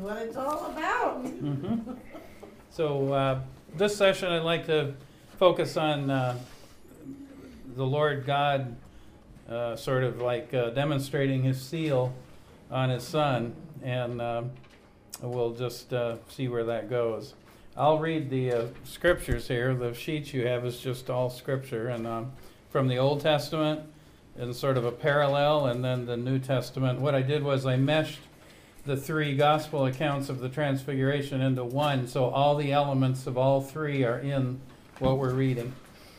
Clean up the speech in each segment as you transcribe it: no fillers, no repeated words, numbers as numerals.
what it's all about. Mm-hmm. So this session I'd like to focus on the Lord God sort of like demonstrating his seal on his Son, and we'll just see where that goes. I'll read the scriptures here. The sheets you have is just all scripture, and from the Old Testament and sort of a parallel, and then the New Testament. What I did was I meshed the three gospel accounts of the Transfiguration into one, so all the elements of all three are in what we're reading.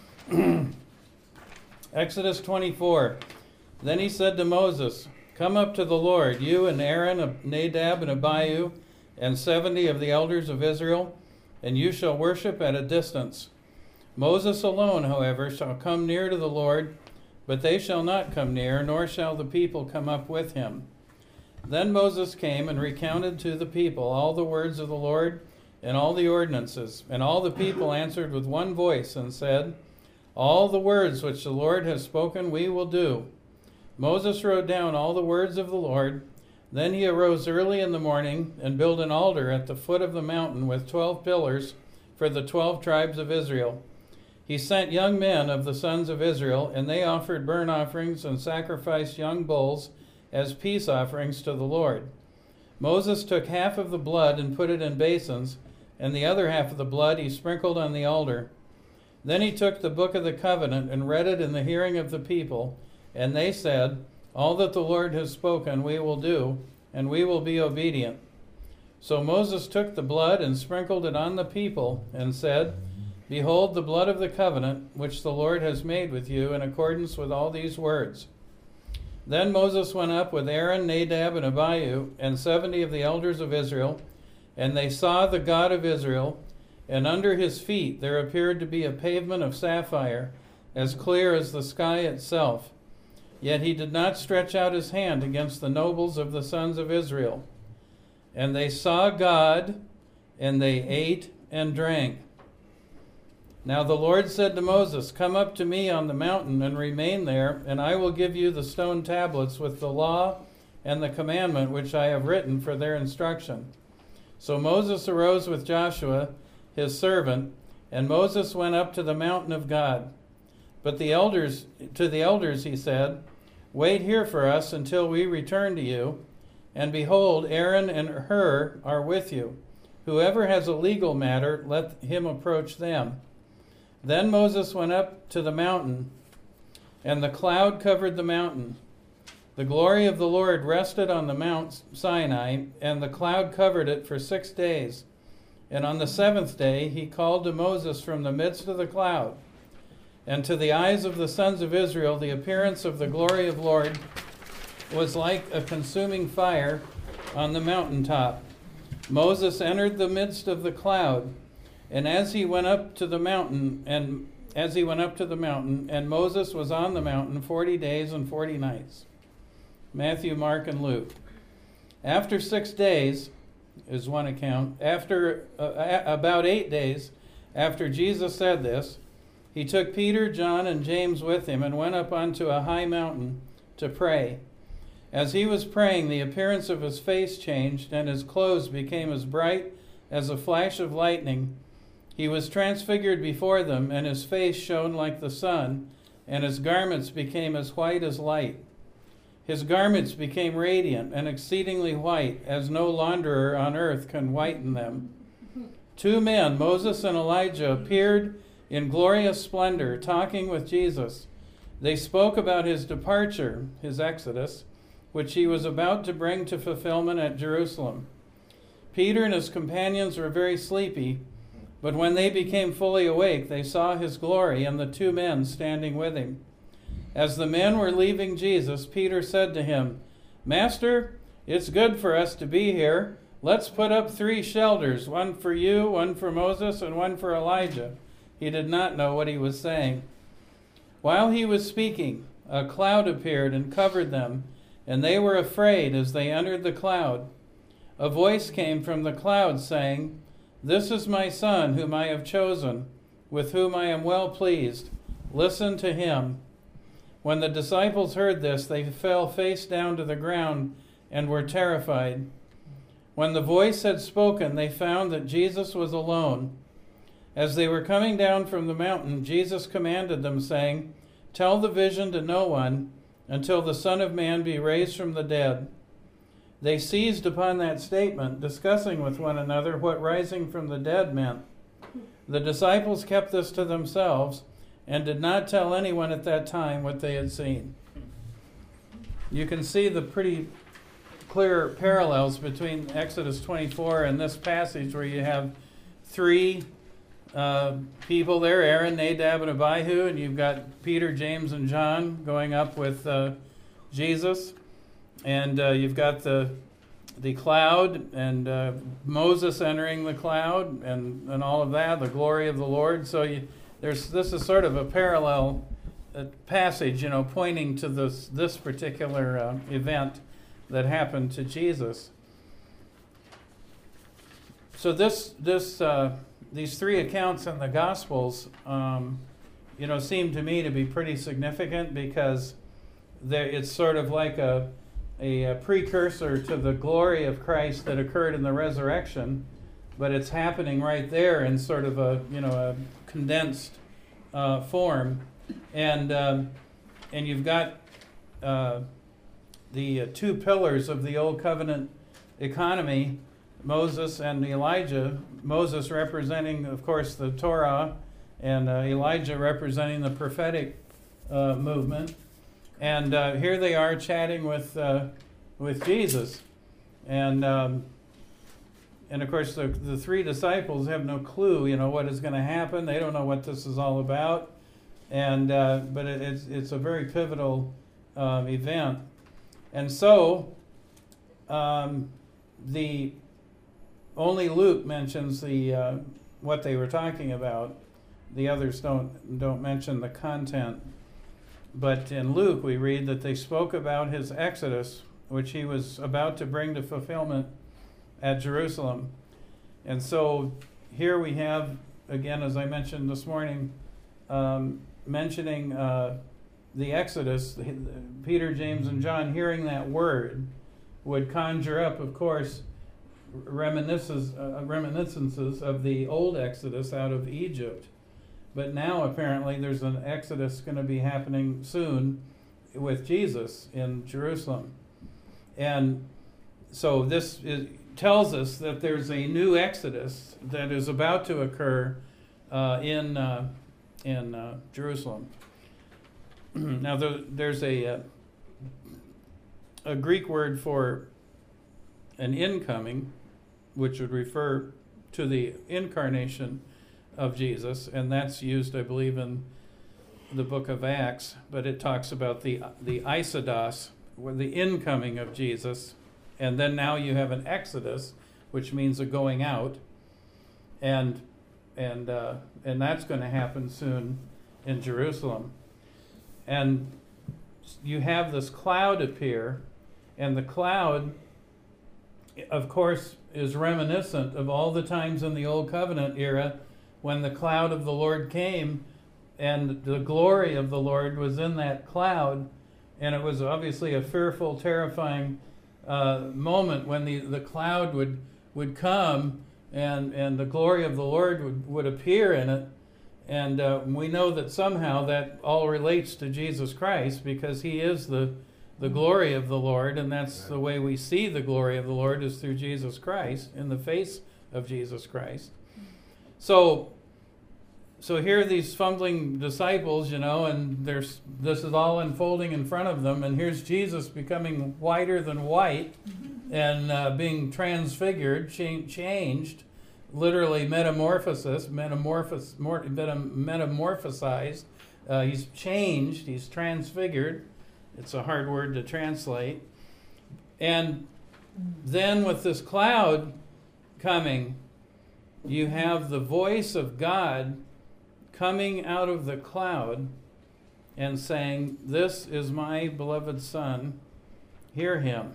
Exodus 24. Then he said to Moses, "Come up to the Lord, you and Aaron, Nadab and Abihu, and 70 of the elders of Israel, and you shall worship at a distance. Moses alone, however, shall come near to the Lord, but they shall not come near, nor shall the people come up with him." Then Moses came and recounted to the people all the words of the Lord and all the ordinances. And all the people answered with one voice and said, "All the words which the Lord has spoken we will do." Moses wrote down all the words of the Lord. Then he arose early in the morning and built an altar at the foot of the mountain with 12 pillars for the 12 tribes of Israel. He sent young men of the sons of Israel, and they offered burnt offerings and sacrificed young bulls as peace offerings to the Lord. Moses took half of the blood and put it in basins, and the other half of the blood he sprinkled on the altar. Then he took the book of the covenant and read it in the hearing of the people, and they said, "All that the Lord has spoken we will do, and we will be obedient." So Moses took the blood and sprinkled it on the people, and said, "Behold the blood of the covenant, which the Lord has made with you in accordance with all these words." Then Moses went up with Aaron, Nadab, and Abihu, and 70 of the elders of Israel, and they saw the God of Israel, and under his feet there appeared to be a pavement of sapphire, as clear as the sky itself. Yet he did not stretch out his hand against the nobles of the sons of Israel. And they saw God, and they ate and drank. Now the Lord said to Moses, "Come up to me on the mountain and remain there, and I will give you the stone tablets with the law and the commandment which I have written for their instruction." So Moses arose with Joshua, his servant, and Moses went up to the mountain of God. But to the elders he said, "Wait here for us until we return to you. And behold, Aaron and Hur are with you. Whoever has a legal matter, let him approach them." Then Moses went up to the mountain, and the cloud covered the mountain. The glory of the Lord rested on the Mount Sinai, and the cloud covered it for 6 days. And on the 7th day he called to Moses from the midst of the cloud. And to the eyes of the sons of Israel the appearance of the glory of the Lord was like a consuming fire on the mountaintop. Moses entered the midst of the cloud, and as he went up to the mountain, and Moses was on the mountain 40 days and 40 nights. Matthew, Mark, and Luke. After 6 days, is one account, after about 8 days after Jesus said this, he took Peter, John, and James with him and went up onto a high mountain to pray. As he was praying, the appearance of his face changed, and his clothes became as bright as a flash of lightning. He was transfigured before them, and his face shone like the sun, and his garments became as white as light. His garments became radiant and exceedingly white, as no launderer on earth can whiten them. 2 men, Moses and Elijah, appeared in glorious splendor, talking with Jesus. They spoke about his departure, his exodus, which he was about to bring to fulfillment at Jerusalem. Peter and his companions were very sleepy, but when they became fully awake, they saw his glory and the 2 men standing with him. As the men were leaving Jesus, Peter said to him, "Master, it's good for us to be here. Let's put up 3 shelters, one for you, one for Moses, and one for Elijah." He did not know what he was saying. While he was speaking, a cloud appeared and covered them, and they were afraid as they entered the cloud. A voice came from the cloud saying, "This is my son whom I have chosen, with whom I am well pleased. Listen to him." When the disciples heard this, they fell face down to the ground and were terrified. When the voice had spoken, they found that Jesus was alone. As they were coming down from the mountain, Jesus commanded them, saying, "Tell the vision to no one until the Son of Man be raised from the dead." They seized upon that statement, discussing with one another what rising from the dead meant. The disciples kept this to themselves and did not tell anyone at that time what they had seen. You can see the pretty clear parallels between Exodus 24 and this passage, where you have three people there, Aaron, Nadab, and Abihu, and you've got Peter, James, and John going up with Jesus, and you've got the cloud, and Moses entering the cloud, and all of that, the glory of the Lord. So this is sort of a parallel passage, pointing to this particular event that happened to Jesus. So these three accounts in the Gospels, seem to me to be pretty significant, because it's sort of like a precursor to the glory of Christ that occurred in the resurrection, but it's happening right there in sort of a condensed form, and you've got the two pillars of the Old Covenant economy, Moses and Elijah. Moses representing, of course, the Torah, and Elijah representing the prophetic movement. And here they are chatting with Jesus, and of course the three disciples have no clue, what is going to happen. They don't know what this is all about, and but it's a very pivotal event. And so, the only Luke mentions the what they were talking about. The others don't mention the content. But in Luke, we read that they spoke about his exodus, which he was about to bring to fulfillment at Jerusalem. And so here we have, again, as I mentioned this morning, mentioning the Exodus. Peter, James, and John, hearing that word, would conjure up, of course, reminiscences of the old Exodus out of Egypt. But now apparently there's an Exodus going to be happening soon with Jesus in Jerusalem. And so this tells us that there's a new Exodus that is about to occur in Jerusalem. Now there's a Greek word for an incoming, which would refer to the incarnation of Jesus, and that's used, I believe, in the book of Acts, but it talks about the isodos, the incoming of Jesus, and then now you have an exodus, which means a going out, and that's going to happen soon in Jerusalem. And you have this cloud appear, and the cloud, of course, is reminiscent of all the times in the Old Covenant era when the cloud of the Lord came, and the glory of the Lord was in that cloud, and it was obviously a fearful, terrifying moment when the cloud would come, and the glory of the Lord would appear in it. And we know that somehow that all relates to Jesus Christ, because he is the glory of the Lord, and that's the way we see the glory of the Lord, is through Jesus Christ, in the face of Jesus Christ. So here are these fumbling disciples, and this is all unfolding in front of them, and here's Jesus becoming whiter than white, and being transfigured, changed, literally metamorphosized. He's changed, he's transfigured. It's a hard word to translate. And then with this cloud coming, you have the voice of God coming out of the cloud and saying, "This is my beloved Son, hear him.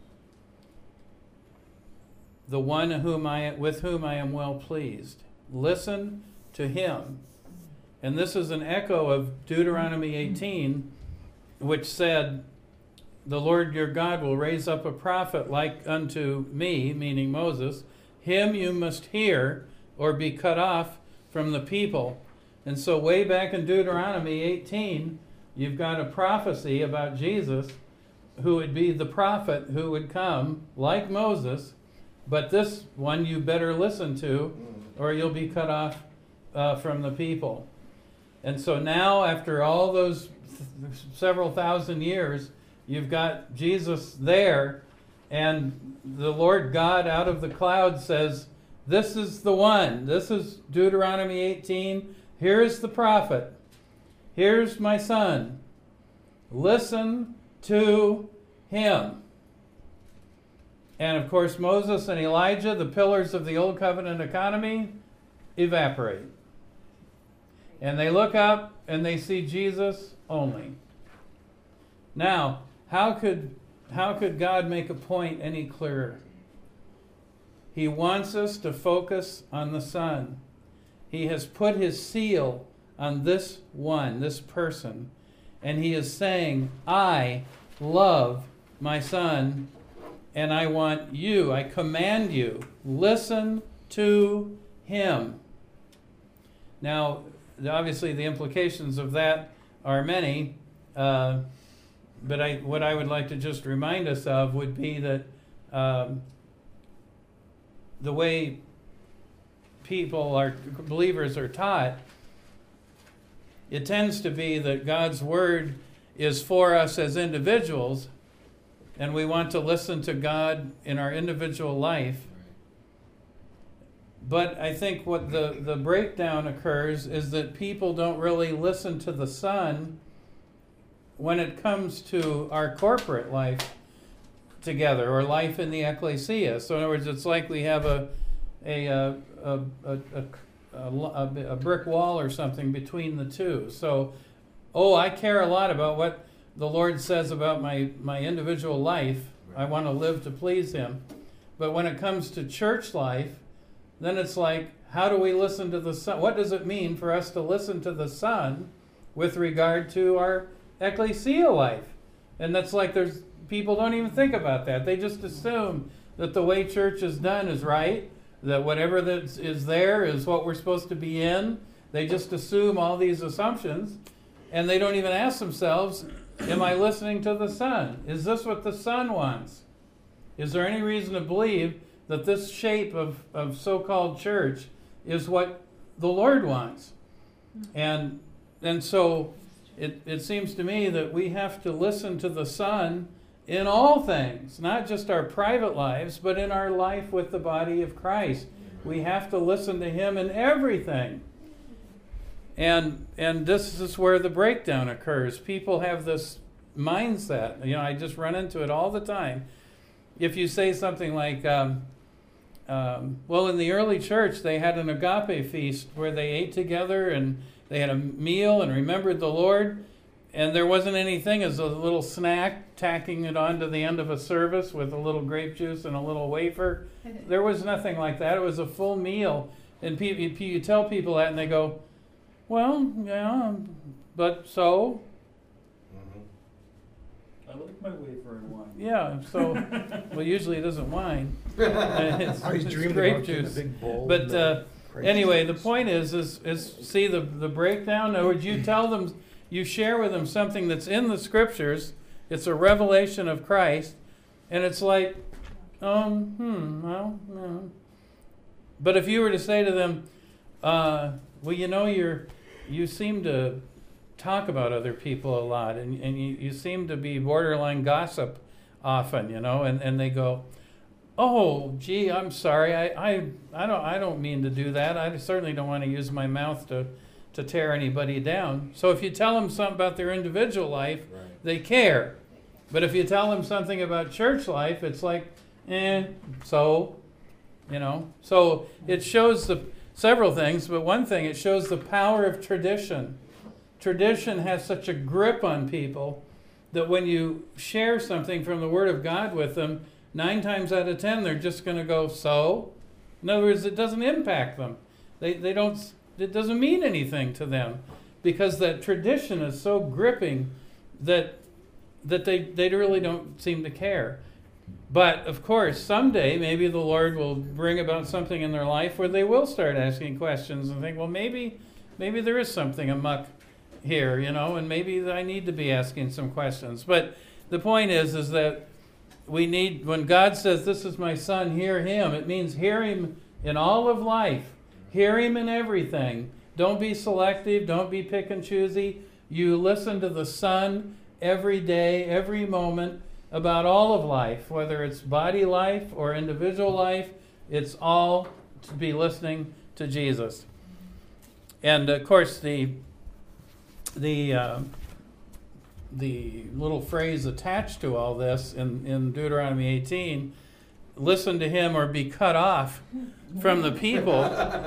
The one with whom I am well pleased. Listen to him." And this is an echo of Deuteronomy 18, which said, the Lord your God will raise up a prophet like unto me, meaning Moses. Him you must hear or be cut off from the people. And so way back in Deuteronomy 18, you've got a prophecy about Jesus, who would be the prophet who would come like Moses, but this one you better listen to or you'll be cut off from the people. And so now, after all those several thousand years, you've got Jesus there, and the Lord God out of the cloud says, this is the one. This is Deuteronomy 18. Here's the prophet. Here's my son. Listen to him. And of course, Moses and Elijah, the pillars of the Old Covenant economy, evaporate. And they look up and they see Jesus only. Now, how could God make a point any clearer? He wants us to focus on the Son. He has put his seal on this one, this person, and he is saying, I love my Son, and I want you, I command you, listen to him. Now, obviously the implications of that are many, but what I would like to just remind us of would be that the way believers are taught, it tends to be that God's word is for us as individuals, and we want to listen to God in our individual life. But I think what the breakdown occurs is that people don't really listen to the Son when it comes to our corporate life together or life in the ecclesia. So in other words, it's like we have a brick wall or something between the two. So, I care a lot about what the Lord says about my individual life. I want to live to please him. But when it comes to church life, then it's like, how do we listen to the Son? What does it mean for us to listen to the Son with regard to our ecclesia life? And that's like people don't even think about that. They just assume that the way church is done is right, that whatever that is there is what we're supposed to be in. They just assume all these assumptions, and they don't even ask themselves, am I listening to the Son? Is this what the Son wants? Is there any reason to believe that this shape of so-called church is what the Lord wants? And so it seems to me that we have to listen to the Son in all things, not just our private lives, but in our life with the body of Christ. We have to listen to him in everything. And this is where the breakdown occurs. People have this mindset. I just run into it all the time. If you say something like, well, in the early church, they had an agape feast where they ate together and they had a meal and remembered the Lord. And there wasn't anything as a little snack, tacking it onto the end of a service with a little grape juice and a little wafer. There was nothing like that. It was a full meal. And you tell people that and they go, well, yeah, but so? I like my wafer and wine. Yeah, so, well, usually it isn't wine. It's grape juice. A big bowl. But anyway, the point is see the breakdown? Or would you tell them, you share with them something that's in the scriptures, it's a revelation of Christ, and it's like, well, no. But if you were to say to them, well, you seem to talk about other people a lot, and you seem to be borderline gossip often, and they go, oh, gee, I'm sorry, I don't mean to do that. I certainly don't want to use my mouth to tear anybody down. So if you tell them something about their individual life, right, they care. But if you tell them something about church life, it's like, so. So it shows several things, but one thing, it shows the power of tradition. Tradition has such a grip on people that when you share something from the Word of God with them, 9 times out of 10, they're just going to go, so? In other words, it doesn't impact them. They don't. It doesn't mean anything to them because that tradition is so gripping that that they really don't seem to care. But of course, someday maybe the Lord will bring about something in their life where they will start asking questions and think, well, maybe there is something amuck here, and maybe I need to be asking some questions. But the point is that we need, when God says, this is my son, hear him, it means hear him in all of life. Hear him in everything. Don't be selective. Don't be pick and choosy. You listen to the Son every day, every moment, about all of life, whether it's body life or individual life. It's all to be listening to Jesus. And of course, the little phrase attached to all this in Deuteronomy 18, listen to him or be cut off from the people.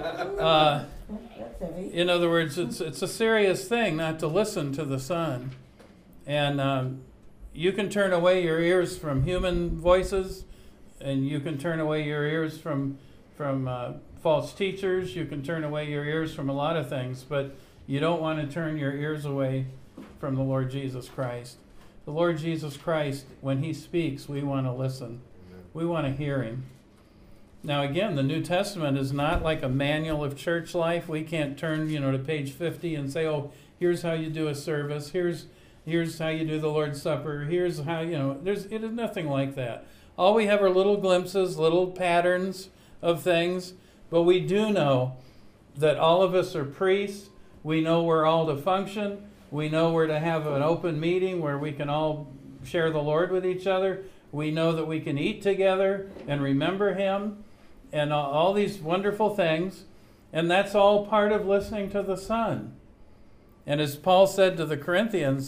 In other words, it's a serious thing not to listen to the Son. And you can turn away your ears from human voices, and you can turn away your ears from false teachers. You can turn away your ears from a lot of things, but you don't want to turn your ears away from the Lord Jesus Christ. The Lord Jesus Christ, when he speaks, we want to listen. We want to hear him. Now again, the New Testament is not like a manual of church life. We can't turn, to page 50 and say, oh, here's how you do a service. Here's how you do the Lord's Supper. Here's how, it is nothing like that. All we have are little glimpses, little patterns of things, but we do know that all of us are priests. We know we're all to function. We know we're to have an open meeting where we can all share the Lord with each other. We know that we can eat together and remember him and all these wonderful things. And that's all part of listening to the Son. And as Paul said to the Corinthians,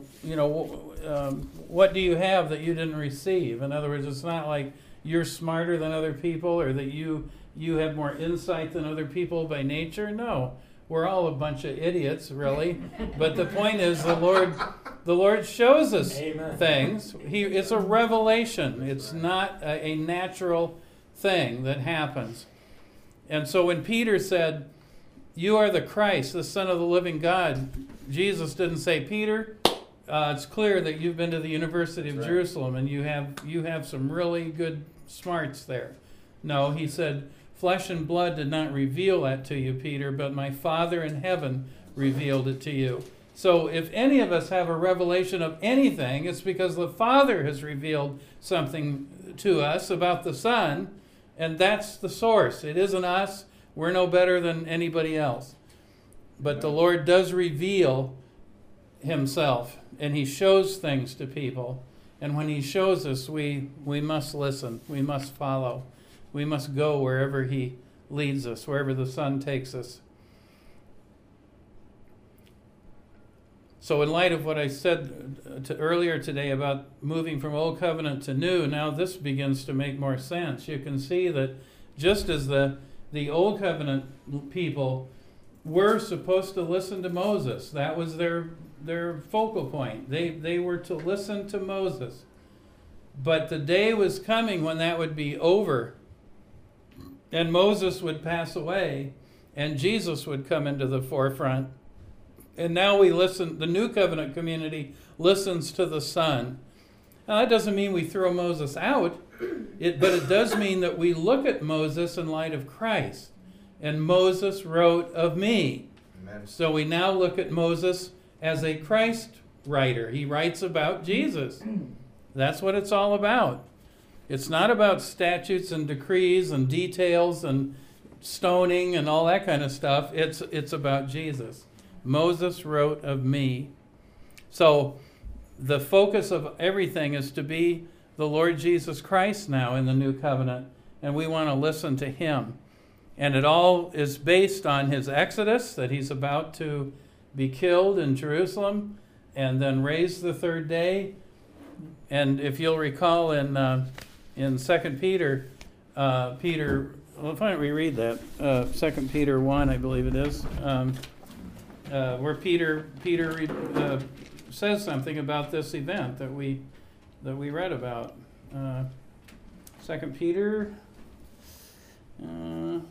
what do you have that you didn't receive? In other words, it's not like you're smarter than other people or that you have more insight than other people by nature. No, we're all a bunch of idiots, really. But the point is the Lord shows us Amen. things. It's a revelation. It's not a natural thing that happens. And so when Peter said, you are the Christ, the Son of the living God, Jesus didn't say, Peter, it's clear that you've been to the University of Jerusalem and you have some really good smarts there. No, he said, flesh and blood did not reveal that to you, Peter, but my Father in heaven revealed it to you. So if any of us have a revelation of anything, it's because the Father has revealed something to us about the Son, and that's the source. It isn't us. We're no better than anybody else. But the Lord does reveal himself, and he shows things to people. And when he shows us, we must listen. We must follow. We must go wherever he leads us, wherever the Son takes us. So in light of what I said earlier today about moving from Old Covenant to New, now this begins to make more sense. You can see that just as the Old Covenant people were supposed to listen to Moses, that was their focal point. They were to listen to Moses. But the day was coming when that would be over, and Moses would pass away, and Jesus would come into the forefront. And now the New Covenant community listens to the Son. Now that doesn't mean we throw Moses out, but it does mean that we look at Moses in light of Christ. And Moses wrote of me. Amen. So we now look at Moses as a Christ writer. He writes about Jesus. That's what it's all about. It's not about statutes and decrees and details and stoning and all that kind of stuff. It's about Jesus. Moses wrote of me. So the focus of everything is to be the Lord Jesus Christ now in the New Covenant, and we want to listen to him. And it all is based on his exodus, that he's about to be killed in Jerusalem and then raised the third day. And if you'll recall in 2 Peter, why don't we read that? 2 Peter 1, I believe it is, where Peter says something about this event that we read about. 2 Peter, 2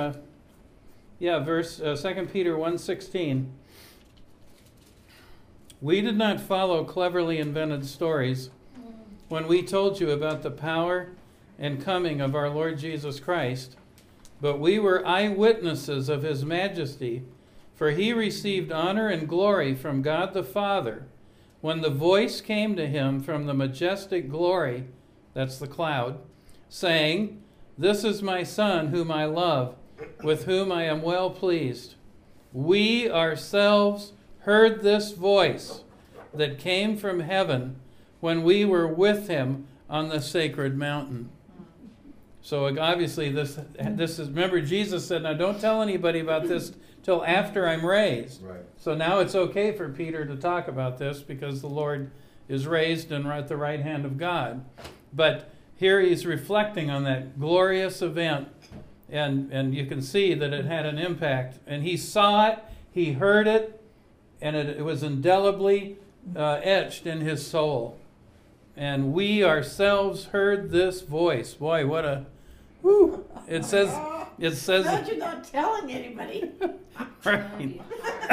Peter 1:16. We did not follow cleverly invented stories when we told you about the power and coming of our Lord Jesus Christ, but we were eyewitnesses of his majesty, for he received honor and glory from God the Father when the voice came to him from the majestic glory, that's the cloud, saying, "This is my Son whom I love, with whom I am well pleased." We ourselves heard this voice that came from heaven when we were with him on the sacred mountain. So obviously this is, remember Jesus said, now don't tell anybody about this till after I'm raised. Right. So now it's okay for Peter to talk about this because the Lord is raised and at the right hand of God. But here he's reflecting on that glorious event, and you can see that it had an impact. And he saw it, he heard it, and it was indelibly etched in his soul. And we ourselves heard this voice. Boy, what a whoo! It says Glad you're not telling anybody. right.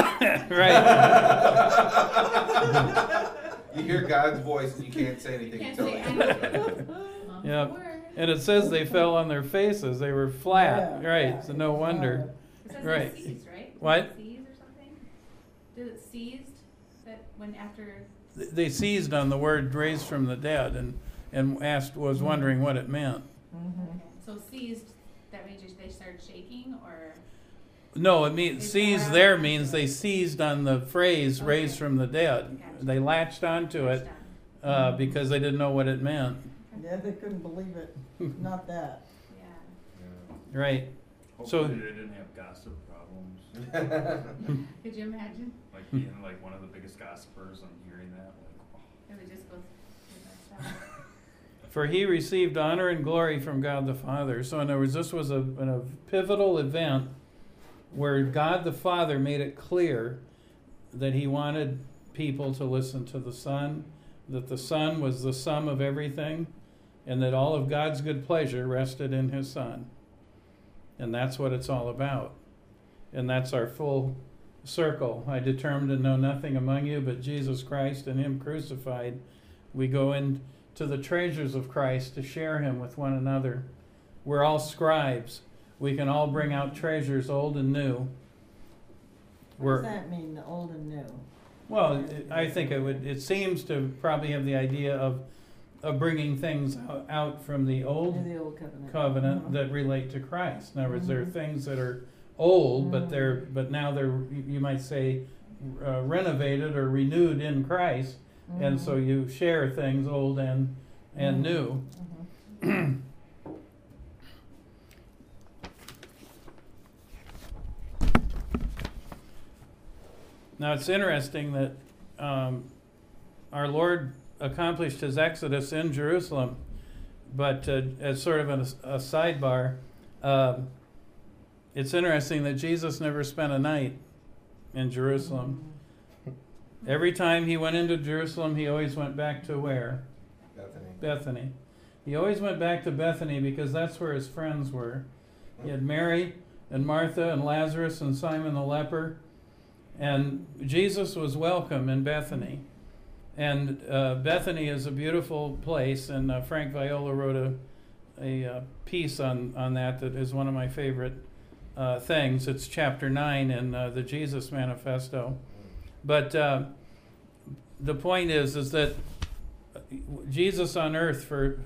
Right. You hear God's voice and you can't say anything Can't until say it. Yeah. And it says they fell on their faces. They were flat. Yeah, Right. yeah, So no wonder. It says Right. they seized, right? What? Seized or something? Did it seized that when after? They seized on the word raised from the dead and was wondering what it meant. Mhm. So seized, that means they started shaking, or? No, it means It's seized around- there means they seized on the phrase Okay. raised from the dead. Gotcha. They latched onto it because they didn't know what it meant. Yeah, they couldn't believe it. Not that. Yeah. Right. So- Hopefully they didn't have gossip problems, Could you imagine? like being like one of the biggest gossipers and hearing that, like, oh. It would just go with that stuff. For he received honor and glory from God the Father. So in other words, this was a pivotal event where God the Father made it clear that he wanted people to listen to the Son, that the Son was the sum of everything, and that all of God's good pleasure rested in his Son. And that's what it's all about. And that's our full circle. I determined to know nothing among you but Jesus Christ and him crucified. We go into the treasures of Christ to share him with one another. We're all scribes. We can all bring out treasures old and new. What does that mean, the old and new? Well, I think it seems to probably have the idea of bringing things out from the old The old covenant. covenant that relate to Christ. In other words, there are things that are old, but now they're, you might say, renovated or renewed in Christ, and so you share things old and new. Now it's interesting that our Lord accomplished his exodus in Jerusalem, but as sort of a sidebar, it's interesting that Jesus never spent a night in Jerusalem. Every time he went into Jerusalem, he always went back to where? Bethany. He always went back to Bethany because that's where his friends were. He had Mary and Martha and Lazarus and Simon the leper. And Jesus was welcome in Bethany. And Bethany is a beautiful place, and Frank Viola wrote a piece on that is one of my favorite things. It's chapter 9 in the Jesus Manifesto. But the point is that Jesus on earth for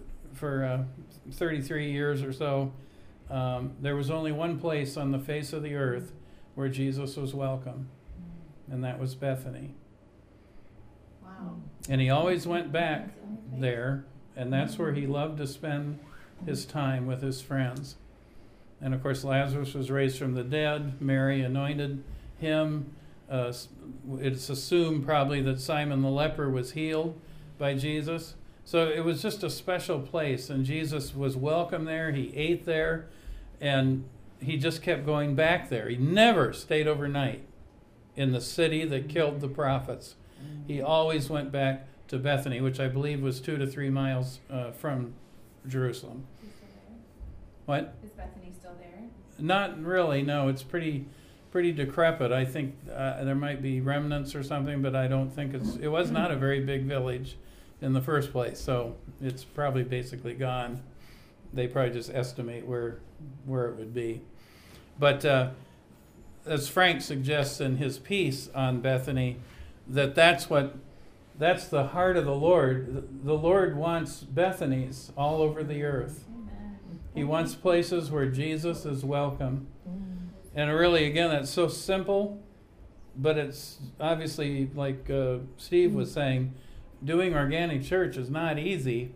33 years or so, there was only one place on the face of the earth where Jesus was welcome, and that was Bethany. Wow. And he always went back there, and that's where he loved to spend his time with his friends. And of course, Lazarus was raised from the dead. Mary anointed him. It's assumed probably that Simon the leper was healed by Jesus. So it was just a special place, and Jesus was welcome there. He ate there, and he just kept going back there. He never stayed overnight in the city that killed the prophets. He always went back to Bethany, which I believe was 2 to 3 miles from Jerusalem. Is he still there? What? Is Bethany still there? Not really, no. It's pretty pretty decrepit. I think there might be remnants or something, but I don't think it was not a very big village in the first place, so it's probably basically gone. They probably just estimate where it would be. But as Frank suggests in his piece on Bethany, that's the heart of the Lord. The Lord wants Bethanies all over the earth. Amen. He wants places where Jesus is welcome. And really, again, that's so simple, but it's obviously, like Steve was saying, doing organic church is not easy.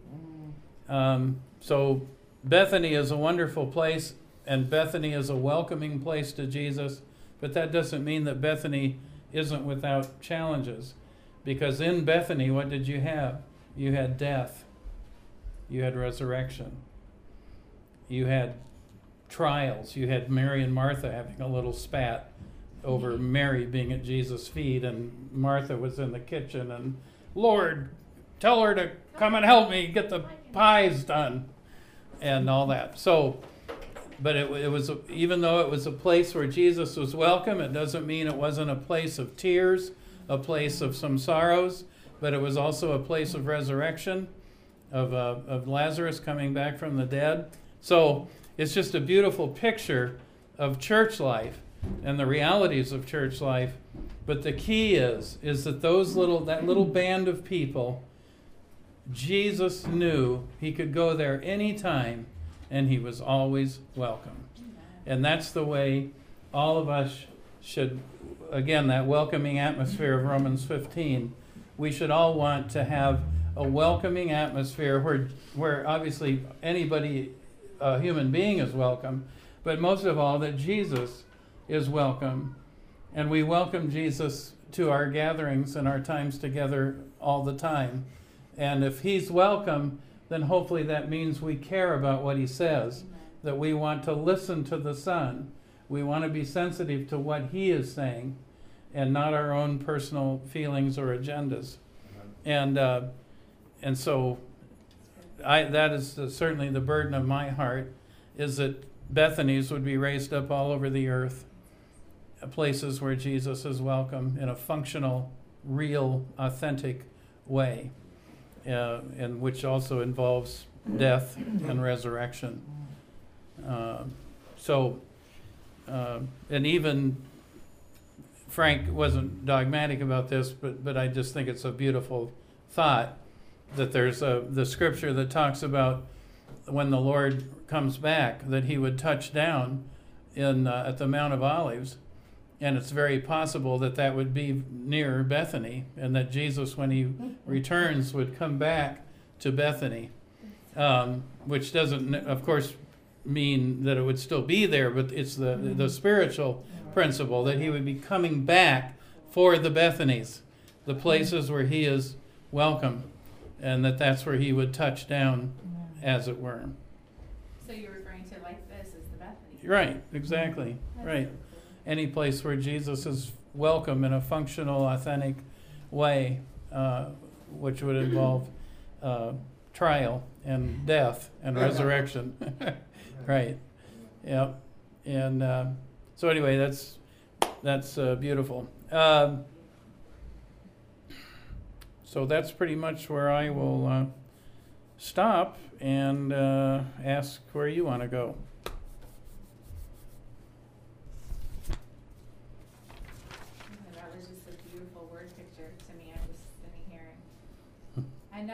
So Bethany is a wonderful place, and Bethany is a welcoming place to Jesus, but that doesn't mean that Bethany isn't without challenges. Because in Bethany, what did you have? You had death. You had resurrection. You had trials. You had Mary and Martha having a little spat over Mary being at Jesus' feet, and Martha was in the kitchen, and Lord, tell her to come and help me get the pies done, and all that. So, but it was, even though it was a place where Jesus was welcome, it doesn't mean it wasn't a place of tears, a place of some sorrows, but it was also a place of resurrection, of Lazarus coming back from the dead. So it's just a beautiful picture of church life and the realities of church life. But the key is that that little band of people, Jesus knew he could go there anytime, and he was always welcome. And that's the way all of us should, again, that welcoming atmosphere of Romans 15, we should all want to have a welcoming atmosphere where obviously anybody, a human being, is welcome, but most of all that Jesus is welcome. And we welcome Jesus to our gatherings and our times together all the time. And if he's welcome, then hopefully that means we care about what he says, that we want to listen to the Son. We want to be sensitive to what he is saying and not our own personal feelings or agendas. And so that is certainly the burden of my heart, is that Bethanies would be raised up all over the earth, places where Jesus is welcome in a functional, real, authentic way, and which also involves death and resurrection. And even Frank wasn't dogmatic about this, but I just think it's a beautiful thought that there's the scripture that talks about when the Lord comes back, that he would touch down at the Mount of Olives. And it's very possible that would be near Bethany, and that Jesus, when he returns, would come back to Bethany, which doesn't, of course, mean that it would still be there, but it's the spiritual principle that he would be coming back for the Bethanies, the places where he is welcome, and that's where he would touch down, as it were. So you're referring to like this as the Bethany. Right, exactly, right. Any place where Jesus is welcome in a functional, authentic way, which would involve trial and death and resurrection. Right. Yep. And so anyway, that's beautiful. So that's pretty much where I will stop and ask where you want to go. That was just a beautiful word picture to me. I'm just sitting here, and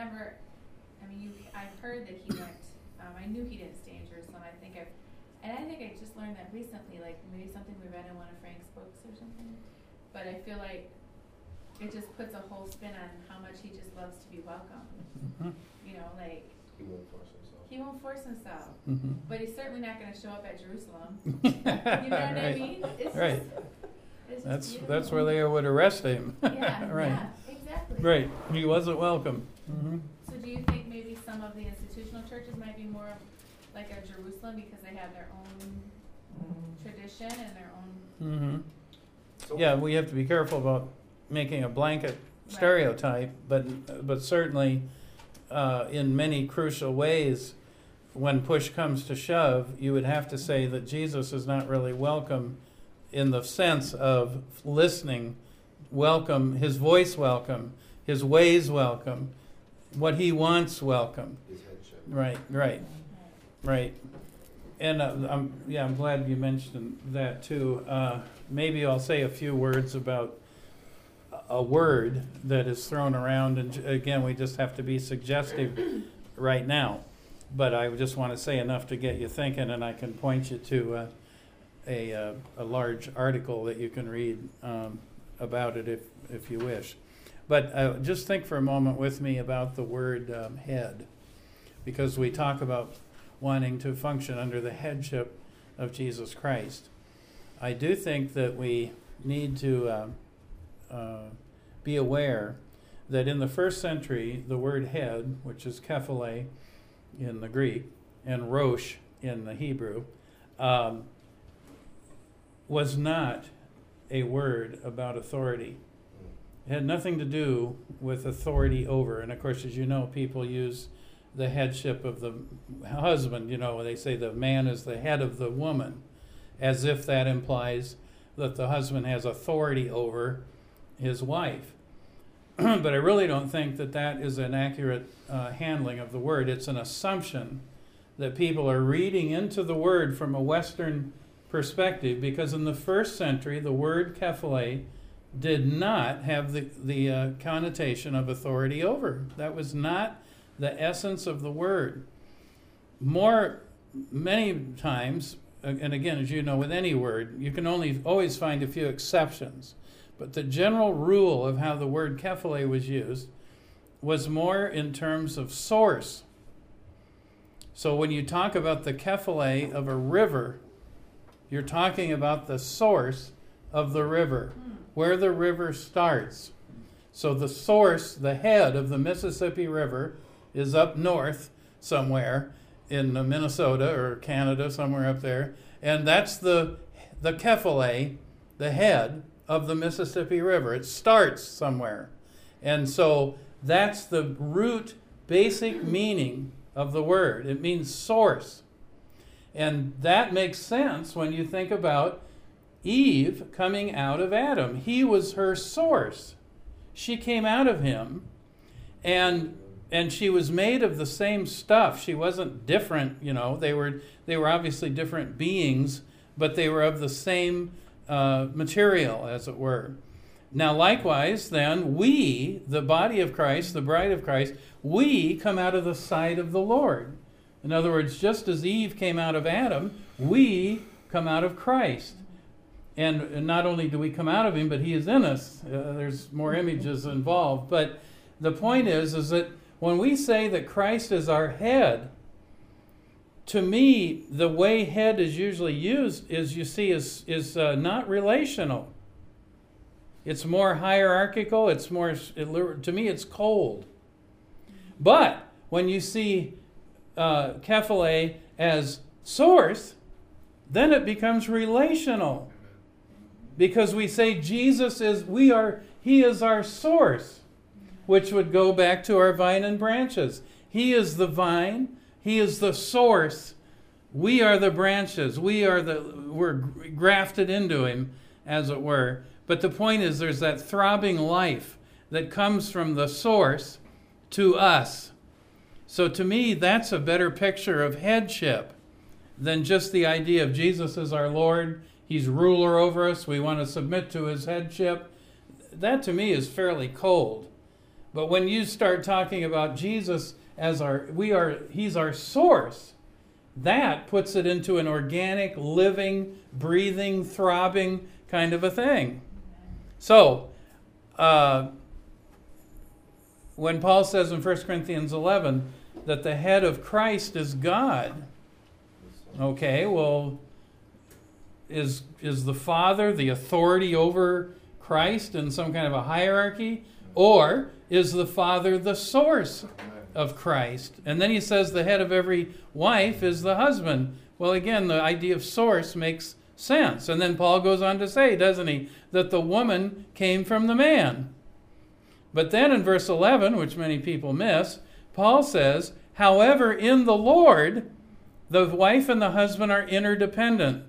I've heard that he went. I knew he didn't stay in Jerusalem. I think I just learned that recently, like maybe something we read in one of Frank's books or something. But I feel like it just puts a whole spin on how much he just loves to be welcome. Mm-hmm. You know, like He won't force himself. he won't force himself, Mm-hmm. but he's certainly not going to show up at Jerusalem. You know what I mean? It's Right. Just That's beautiful. where they would arrest him. Yeah, Right. yeah, exactly. Right. He wasn't welcome. Mm-hmm. So do you think maybe some of the institutional churches might be more like a Jerusalem because they have their own tradition and their own? Mm-hmm. So- Yeah, we have to be careful about making a blanket stereotype, but certainly in many crucial ways, when push comes to shove, you would have to say that Jesus is not really welcome in the sense of listening, welcome, his voice welcome, his ways welcome, what he wants welcome. His headship. Right. And I'm glad you mentioned that too. Maybe I'll say a few words about a word that is thrown around, and again, we just have to be suggestive right now. But I just want to say enough to get you thinking, and I can point you to a large article that you can read about it if you wish. But just think for a moment with me about the word head, because we talk about wanting to function under the headship of Jesus Christ. I do think that we need to be aware that in the first century, the word head, which is kephale in the Greek and rosh in the Hebrew, was not a word about authority. It had nothing to do with authority over. And of course, as you know, people use the headship of the husband. You know, they say the man is the head of the woman, as if that implies that the husband has authority over his wife. But I really don't think that that is an accurate handling of the word. It's an assumption that people are reading into the word from a Western perspective, because in the first century, the word kephale did not have the connotation of authority over. That was not the essence of the word. Many times, and again, as you know, with any word, you can always find a few exceptions. But the general rule of how the word kephale was used was more in terms of source. So when you talk about the kephale of a river, you're talking about the source of the river, where the river starts. So the source, the head of the Mississippi River, is up north somewhere in Minnesota or Canada, somewhere up there. And that's the kephale, the head of the Mississippi River. It starts somewhere. And so that's the root, basic meaning of the word. It means source. And that makes sense when you think about Eve coming out of Adam. He was her source. She came out of him, and she was made of the same stuff. She wasn't different, you know. They were obviously different beings, but they were of the same material, as it were. Now, likewise, then, we, the body of Christ, the bride of Christ, we come out of the side of the Lord. In other words, just as Eve came out of Adam, we come out of Christ. And not only do we come out of him, but he is in us. There's more images involved. But the point is that when we say that Christ is our head, to me, the way head is usually used is, you see, is not relational. It's more hierarchical. To me, it's cold. But when you see kephale as source, then it becomes relational. Because we say Jesus is, he is our source, which would go back to our vine and branches. He is the vine. He is the source. We are the branches. We're grafted into him, as it were. But the point is, there's that throbbing life that comes from the source to us. So to me, that's a better picture of headship than just the idea of Jesus as our Lord. He's ruler over us. We want to submit to his headship. That to me is fairly cold. But when you start talking about Jesus as he's our source, that puts it into an organic, living, breathing, throbbing kind of a thing. So, when Paul says in 1 Corinthians 11 that the head of Christ is God, okay, well, is the Father the authority over Christ in some kind of a hierarchy? Or is the Father the source of Christ? And then he says the head of every wife is the husband. Well, again, the idea of source makes sense. And then Paul goes on to say, doesn't he, that the woman came from the man. But then in verse 11, which many people miss, Paul says, however, in the Lord, the wife and the husband are interdependent.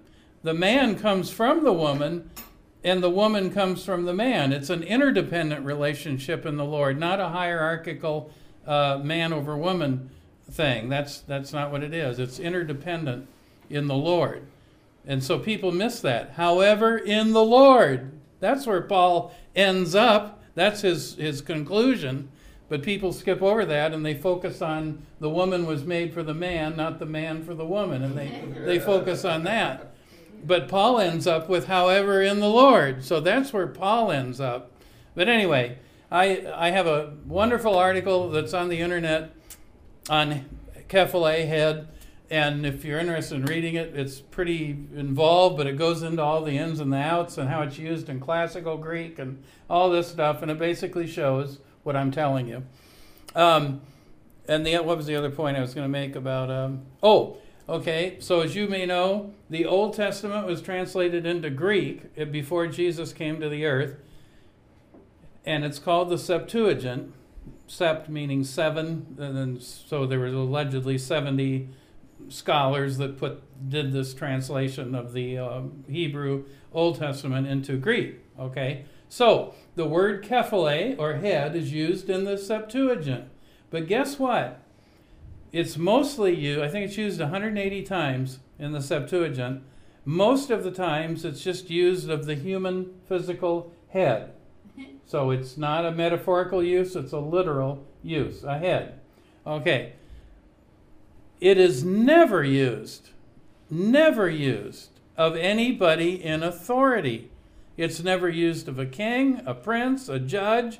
The man comes from the woman, and the woman comes from the man. It's an interdependent relationship in the Lord, not a hierarchical man over woman thing. That's not what it is. It's interdependent in the Lord. And so people miss that. However, in the Lord, that's where Paul ends up. That's his conclusion. But people skip over that and they focus on the woman was made for the man, not the man for the woman. And they focus on that. But Paul ends up with however in the Lord. So that's where Paul ends up. But anyway, I have a wonderful article that's on the internet on Kephale, head. And if you're interested in reading it, it's pretty involved, but it goes into all the ins and the outs and how it's used in classical Greek and all this stuff. And it basically shows what I'm telling you. And what was the other point I was going to make about... okay, so as you may know, the Old Testament was translated into Greek before Jesus came to the earth. And it's called the Septuagint. Sept meaning seven. And then, so there was allegedly 70... scholars that did this translation of the Hebrew Old Testament into Greek. Okay, so the word kephale or head is used in the Septuagint, but guess what? It's mostly used. I think it's used 180 times in the Septuagint. Most of the times, it's just used of the human physical head. So it's not a metaphorical use; it's a literal use. A head. Okay. It is never used of anybody in authority. It's never used of a king, a prince, a judge.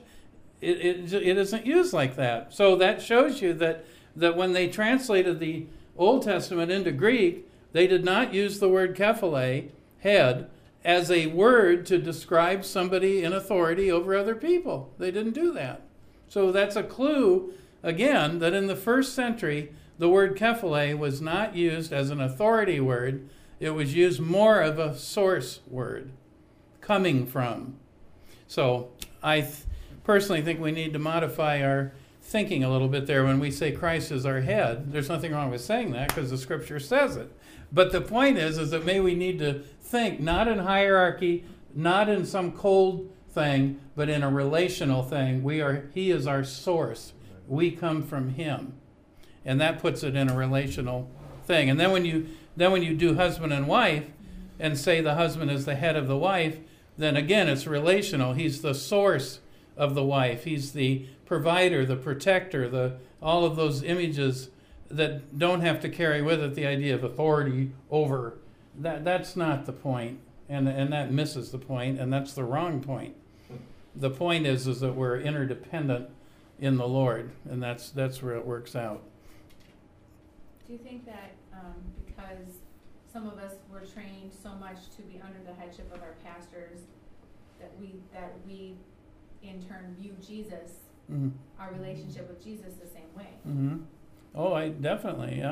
It isn't used like that. So that shows you that when they translated the Old Testament into Greek, they did not use the word kephale, head, as a word to describe somebody in authority over other people. They didn't do that. So that's a clue, again, that in the first century, the word kephale was not used as an authority word. It was used more of a source word, coming from. So I personally think we need to modify our thinking a little bit there when we say Christ is our head. There's nothing wrong with saying that because the Scripture says it. But the point is that maybe we need to think not in hierarchy, not in some cold thing, but in a relational thing. He is our source. We come from Him. And that puts it in a relational thing. And then when you do husband and wife and say the husband is the head of the wife, then again it's relational. He's the source of the wife. He's the provider, the protector, all of those images that don't have to carry with it the idea of authority over. That's not the point. And that misses the point, and that's the wrong point. The point is that we're interdependent in the Lord, and that's where it works out. Do you think that because some of us were trained so much to be under the headship of our pastors, that we in turn view Jesus, Mm-hmm. our relationship with Jesus, the same way? Mm-hmm. Oh, I definitely.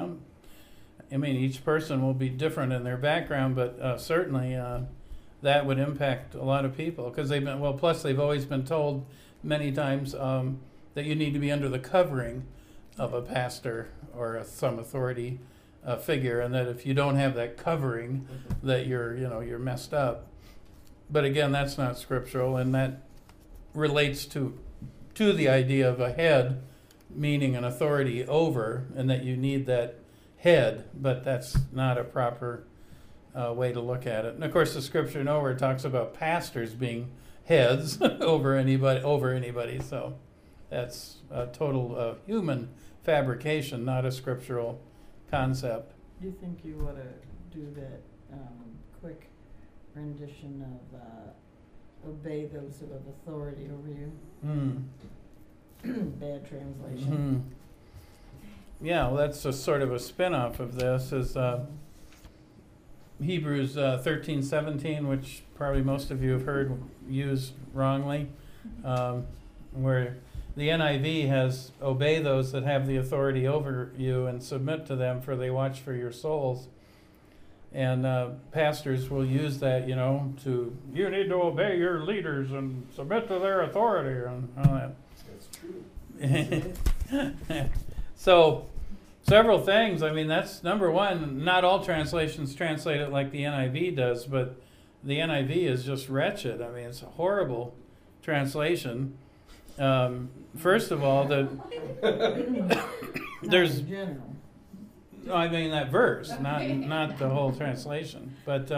I mean, each person will be different in their background, but certainly that would impact a lot of people because plus they've always been told many times that you need to be under the covering of a pastor or some authority figure, and that if you don't have that covering, that you're messed up. But again, that's not scriptural, and that relates to the idea of a head, meaning an authority over, and that you need that head. But that's not a proper way to look at it. And of course, the scripture nowhere talks about pastors being heads over anybody. So that's a total human fabrication, not a scriptural concept. Do you think you ought to do that quick rendition of obey those who have authority over you? Bad translation. Yeah, well, that's a sort of a spin-off of this is Hebrews 13:17, which probably most of you have heard used wrongly, where the NIV has obey those that have the authority over you and submit to them, for they watch for your souls. And pastors will use that, you need to obey your leaders and submit to their authority and all that. That's true. So several things. I mean, that's number one. Not all translations translate it like the NIV does, but the NIV is just wretched. I mean, it's a horrible translation. First of all, there's, In general. no, I mean that verse, not the whole translation. But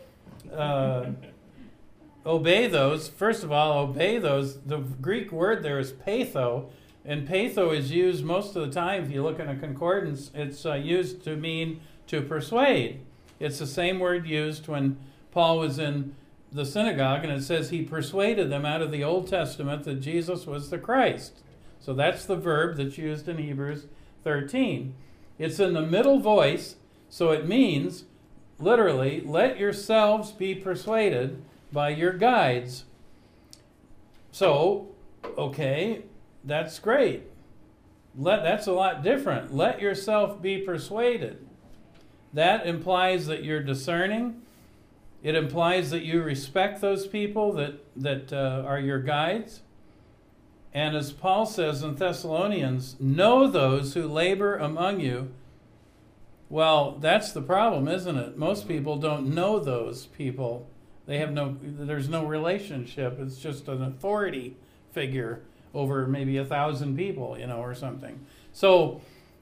obey those. First of all, obey those. The Greek word there is patho, and patho is used most of the time. If you look in a concordance, it's used to mean to persuade. It's the same word used when Paul was in the synagogue, and it says he persuaded them out of the Old Testament that Jesus was the Christ. So that's the verb that's used in Hebrews 13. It's in the middle voice, so it means, literally, let yourselves be persuaded by your guides. So, okay, that's great. That's a lot different. Let yourself be persuaded. That implies that you're discerning. It implies that you respect those people that are your guides. And as Paul says in Thessalonians, know those who labor among you. Well, that's the problem, isn't it? Most people don't know those people. There's no relationship. It's just an authority figure over maybe 1,000 people, or something. So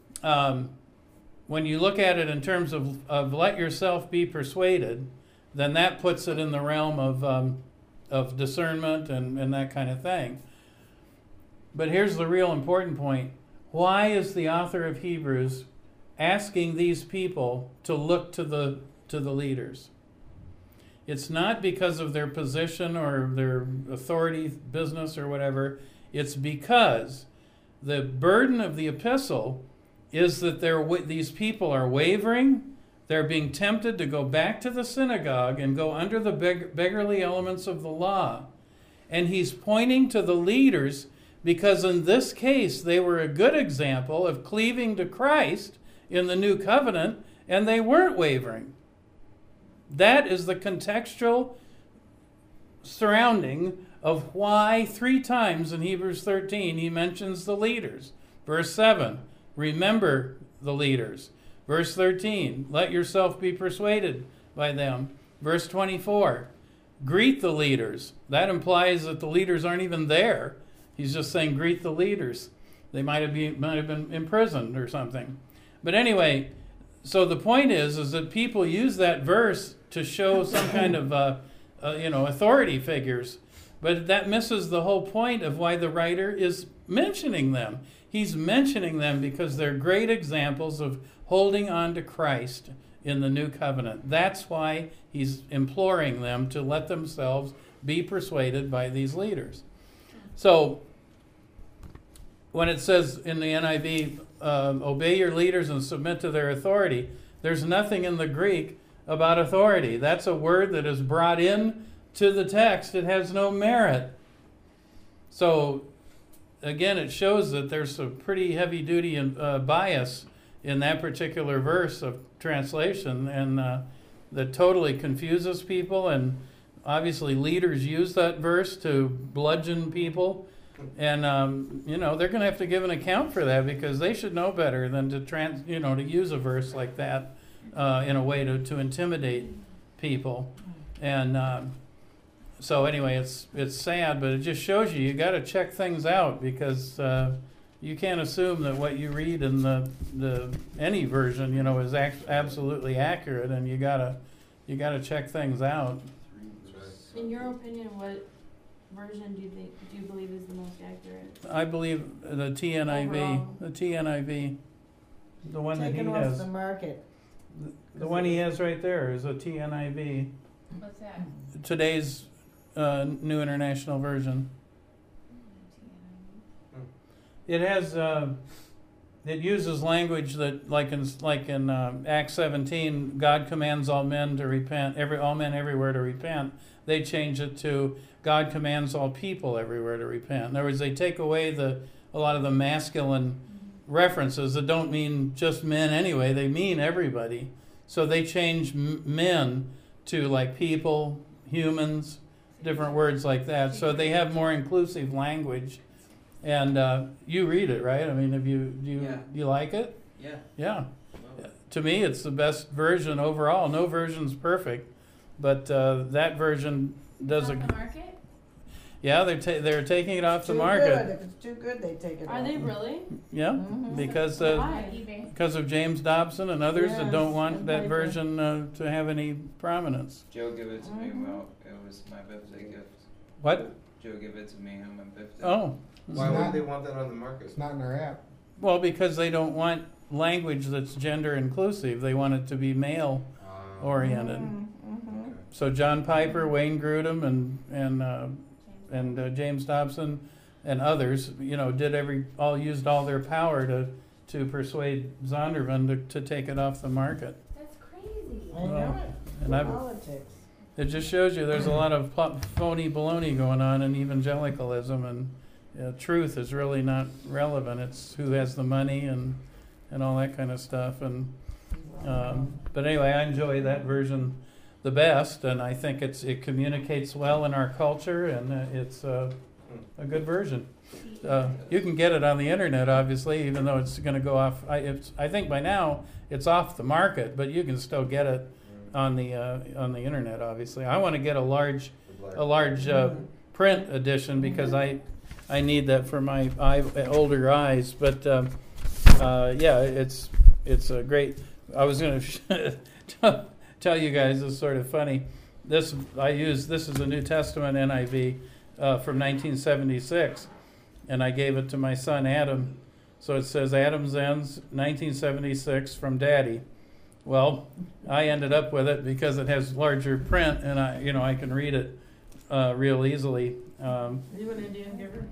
when you look at it in terms of let yourself be persuaded, then that puts it in the realm of discernment and that kind of thing. But here's the real important point. Why is the author of Hebrews asking these people to look to the leaders? It's not because of their position or their authority, business, or whatever. It's because the burden of the epistle is that these people are wavering. They're being tempted to go back to the synagogue and go under the beggarly elements of the law. And he's pointing to the leaders because in this case, they were a good example of cleaving to Christ in the new covenant, and they weren't wavering. That is the contextual surrounding of why 3 times in Hebrews 13 he mentions the leaders. Verse 7, remember the leaders. Verse 13, let yourself be persuaded by them. Verse 24, greet the leaders. That implies that the leaders aren't even there. He's just saying greet the leaders. They might have been imprisoned or something. But anyway, so the point is that people use that verse to show some kind of authority figures, but that misses the whole point of why the writer is mentioning them. He's mentioning them because they're great examples of holding on to Christ in the new covenant. That's why he's imploring them to let themselves be persuaded by these leaders. So when it says in the NIV, obey your leaders and submit to their authority, there's nothing in the Greek about authority. That's a word that is brought in to the text. It has no merit. So again, it shows that there's a pretty heavy-duty bias in that particular verse of translation, and that totally confuses people. And obviously leaders use that verse to bludgeon people. And, they're going to have to give an account for that because they should know better than to use a verse like that in a way to intimidate people. And so anyway, it's sad, but it just shows you got to check things out because you can't assume that what you read in the any version, is absolutely accurate, and you gotta check things out. In your opinion, what version do you believe is the most accurate? I believe the TNIV, Overall. the TNIV, the one that he Taken off has, the market. the one he has right there is a TNIV, What's that? today's New International Version. It has, it uses language that, like in Acts 17, God commands all men to repent, all men everywhere to repent. They change it to God commands all people everywhere to repent. In other words, they take away a lot of the masculine references that don't mean just men anyway. They mean everybody. So they change men to like people, humans, different words like that. So they have more inclusive language. And you read it, right? I mean, do you like it? Yeah. Yeah. Well, To me, it's the best version overall. No version's perfect, but that version does On a. the market? Yeah, they're taking it off the Too market. good. If it's too good, they take it Are off. they really? Yeah, Mhm. because Why? eBay. because of James Dobson and others that don't Yes, want and that Piper. version to have any prominence. Joe gave it to me. Mhm. Well, it was my birthday gift. What? Joe gave it to me on my birthday. Oh, Why It's would not- they want that on the market? It's not in our app. well, because they don't want language that's gender inclusive. They want it to be male oriented. Mhm. So John Piper, Wayne Grudem, and James Dobson, and others, used all their power to persuade Zondervan to take it off the market. That's crazy. I know it. And I've, Politics. it just shows you there's a lot of phony baloney going on in evangelicalism, and truth is really not relevant. It's who has the money and all that kind of stuff. And but anyway, I enjoy that version the best, and I think it communicates well in our culture, and it's a good version. You can get it on the internet, obviously, even though it's going to go off. I think by now it's off the market, but you can still get it on the internet. Obviously, I want to get a large print edition because I need that for my older eyes. But yeah, it's a great. I was going to tell you guys, it's sort of funny. This is a New Testament NIV from 1976, and I gave it to my son Adam. So it says Adam's Ends 1976 from Daddy. Well, I ended up with it because it has larger print, and I can read it real easily. Are you an Indian giver?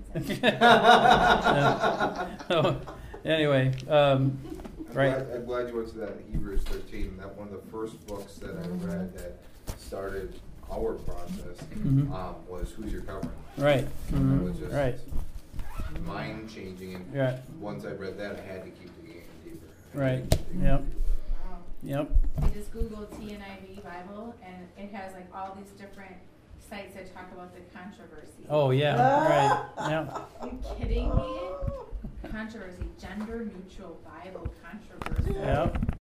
So, anyway, right. I'm glad you went to that Hebrews 13. That one of the first books that I read that started our process Mhm. was Who's Your Covering? Right. That was Mhm. just Right. mind changing, and Yeah. once I read that, I had to keep digging deeper. Right. Yep. Wow. Yep. I just Googled TNIV Bible, and it has like all these different sites that talk about the controversy. Oh yeah. Right. Yeah. Are you kidding me? Controversy, gender neutral Bible controversy. Yep.